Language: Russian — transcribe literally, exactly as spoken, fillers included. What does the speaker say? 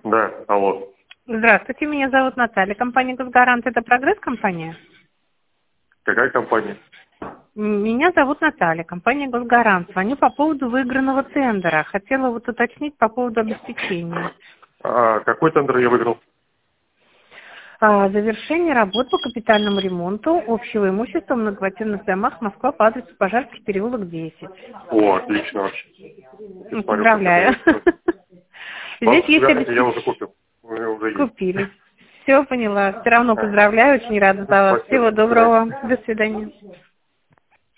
Да, алло. Здравствуйте, меня зовут Наталья. Компания «Госгарант» — это прогресс-компания? Какая компания? М, Меня зовут Наталья, компания «Госгарант». Звоню по поводу выигранного тендера. Хотела вот уточнить по поводу обеспечения. А какой тендер я выиграл? А, завершение работ по капитальному ремонту общего имущества в многоквартирных домах Москва по адресу Пожарский переулок десять. О, отлично вообще. Ну, Смотрю, Поздравляю. как это- Здесь есть Я, я обеспечение. уже купил. У меня уже есть. Купили. Все поняла. Все равно Ага. поздравляю, очень рада за вас. Спасибо. Всего До свидания. доброго. До свидания.